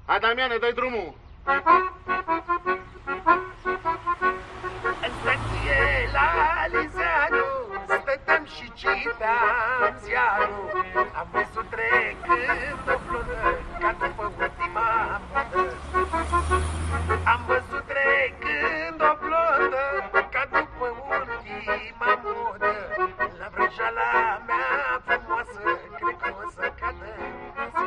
Hai, Damiane, dai drumul. În stație la Lizeanu stăteam și citam ziarul. Am văzut trecând o flotă ca după ultima modă. Am văzut trecând o flotă ca după ultima modă. La vrăjeala mea frumoasă, cred că o să cadă masă.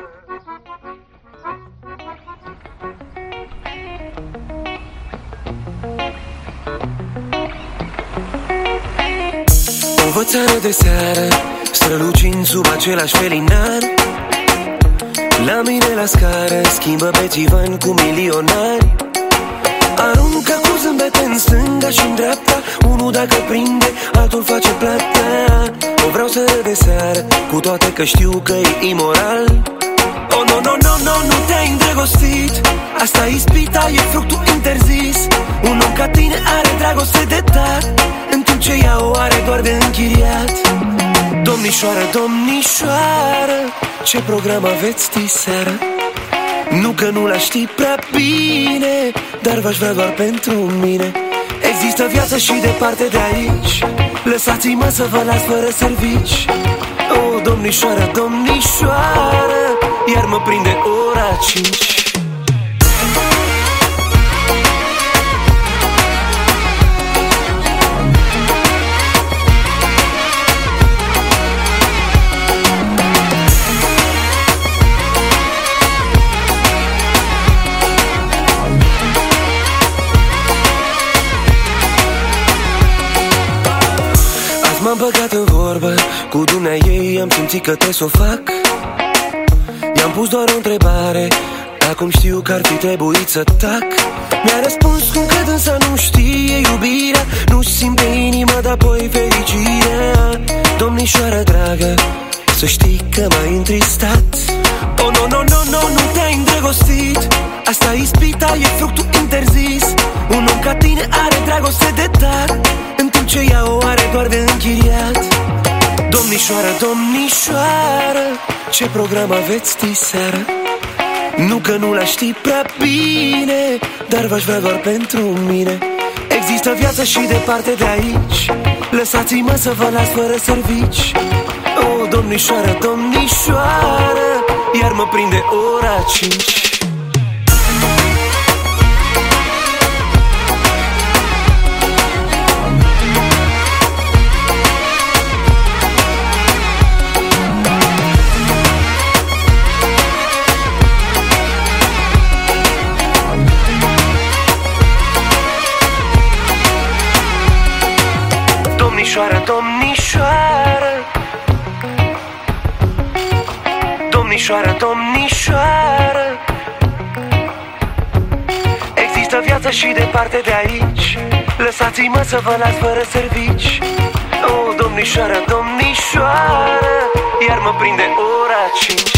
O vățară de seară, strălucind sub același felinar. La mine la scară, schimbă bețivan cu milionari. Aruncă cu zâmbete în stânga și în dreapta. Unul dacă prinde, altul face plata. O vreau să râd de seară, cu toate că știu că e imoral. Oh, no, no, no, no, nu te-ai îndrăgostit. Asta ispita, e fructul interzis. Un om ca tine are dragoste de dat, în timp ce ea o are doar de închiriat. Domnișoară, domnișoară, ce program aveți diseară? Nu că nu l-aș ști prea bine, dar v-aș vrea doar pentru mine. Există viață și departe de aici. Lăsați-mă să vă las fără servici. Oh, domnișoară, domnișoară, iar mă prinde ora 5. M-am băgat în vorbă cu dumnea ei, am simțit că te s-o fac. I-am pus doar o întrebare, acum știu că ar fi trebuit să tac. Mi-a răspuns cum că dânsa nu știe iubirea, nu-și simte inima, dar apoi fericirea. Domnișoară dragă, să știi că m-ai întristat. Oh, no, no, no, no, nu te-ai îndrăgostit. Asta ispita, e fructul interzis. Un om ca tine are dragoste de dat, în timp ce ea o are doar de închiriat. Domnișoară, domnișoară, ce program aveți diseară? Nu că nu l-aș ști prea bine, dar v-aș vrea doar pentru mine. Există viață și departe de aici. Lăsați-mă să vă las fără servici. Oh, domnișoară, domnișoară, iar mă prinde ora 5. Domnișoară, domnișoară, domnișoară, domnișoară, există viață și departe de aici. Lăsați-mă să vă las fără servici. Oh, domnișoară, domnișoară, iar mă prinde ora 5.